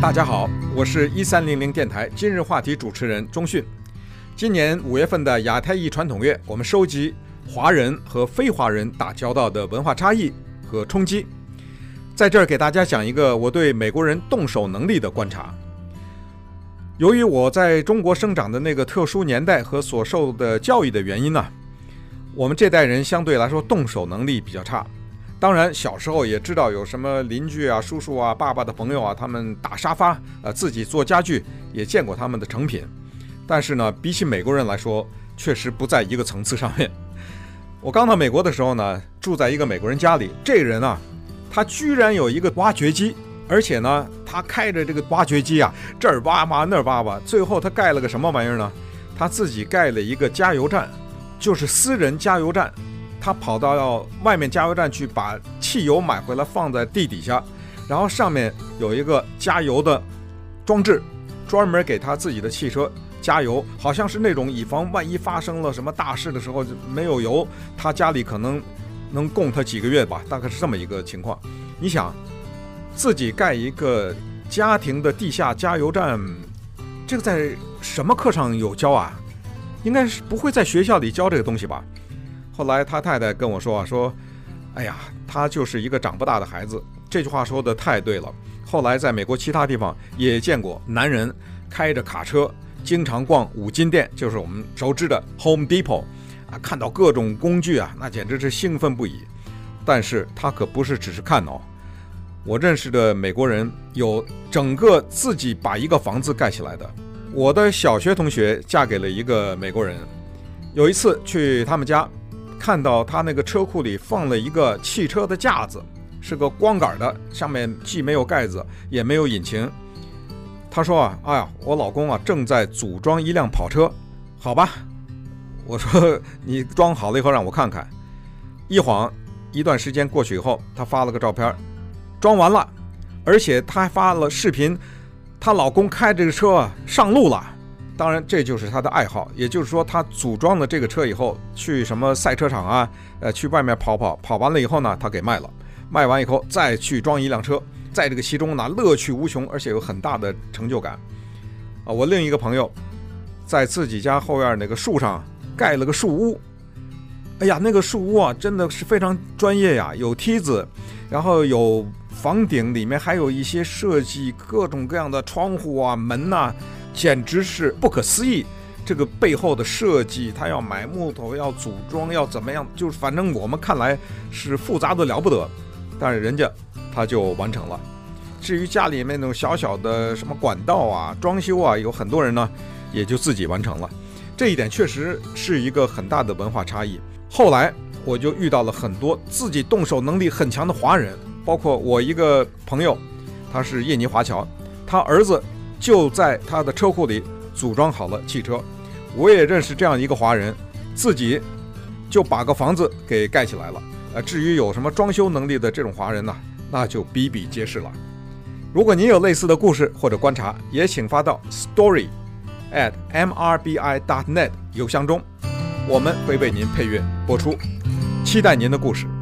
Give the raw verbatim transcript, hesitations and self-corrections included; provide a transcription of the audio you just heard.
大家好，我是一三零零电台今日话题主持人钟迅。今年五月份的亚太裔传统月，我们收集华人和非华人打交道的文化差异和冲击。在这儿给大家讲一个我对美国人动手能力的观察。由于我在中国生长的那个特殊年代和所受的教育的原因呢、啊，我们这代人相对来说动手能力比较差。当然小时候也知道有什么邻居啊、叔叔啊、爸爸的朋友啊，他们打沙发，呃，自己做家具，也见过他们的成品。但是呢，比起美国人来说，确实不在一个层次上面。我刚到美国的时候呢，住在一个美国人家里，这个人啊，他居然有一个挖掘机，而且呢，他开着这个挖掘机啊，这儿挖挖那儿挖挖，最后他盖了个什么玩意儿呢？他自己盖了一个加油站，就是私人加油站。他跑到外面加油站去把汽油买回来放在地底下，然后上面有一个加油的装置，专门给他自己的汽车加油，好像是那种以防万一发生了什么大事的时候没有油，他家里可能能供他几个月吧，大概是这么一个情况。你想自己盖一个家庭的地下加油站，这个在什么课上有教啊？应该是不会在学校里教这个东西吧。后来他太太跟我说啊，说哎呀，他就是一个长不大的孩子。这句话说的太对了。后来在美国其他地方也见过男人开着卡车经常逛五金店，就是我们熟知的 Home Depot 啊，看到各种工具啊，那简直是兴奋不已。但是他可不是只是看哦，我认识的美国人有整个自己把一个房子盖起来的。我的小学同学嫁给了一个美国人，有一次去他们家，看到他那个车库里放了一个汽车的架子，是个光杆的，上面既没有盖子也没有引擎。他说啊，哎呀，我老公啊正在组装一辆跑车。好吧，我说你装好了以后让我看看。一晃一段时间过去以后，他发了个照片，装完了，而且他还发了视频，她老公开这个车啊上路了。当然这就是他的爱好，也就是说他组装了这个车以后，去什么赛车场啊，呃，去外面跑跑，跑完了以后呢，他给卖了，卖完以后再去装一辆车，在这个其中呢乐趣无穷，而且有很大的成就感啊。我另一个朋友在自己家后院那个树上盖了个树屋，哎呀，那个树屋啊真的是非常专业呀，有梯子，然后有房顶，里面还有一些设计各种各样的窗户啊、门啊，简直是不可思议。这个背后的设计，他要买木头，要组装，要怎么样，就是反正我们看来是复杂的了不得，但是人家他就完成了。至于家里面那种小小的什么管道啊、装修啊，有很多人呢也就自己完成了。这一点确实是一个很大的文化差异。后来我就遇到了很多自己动手能力很强的华人，包括我一个朋友，他是印尼华侨，他儿子就在他的车库里组装好了汽车。我也认识这样一个华人，自己就把个房子给盖起来了。呃，至于有什么装修能力的这种华人呢，那就比比皆是了。如果您有类似的故事或者观察，也请发到 story at m r b i dot net 邮箱中，我们会为您配乐播出，期待您的故事。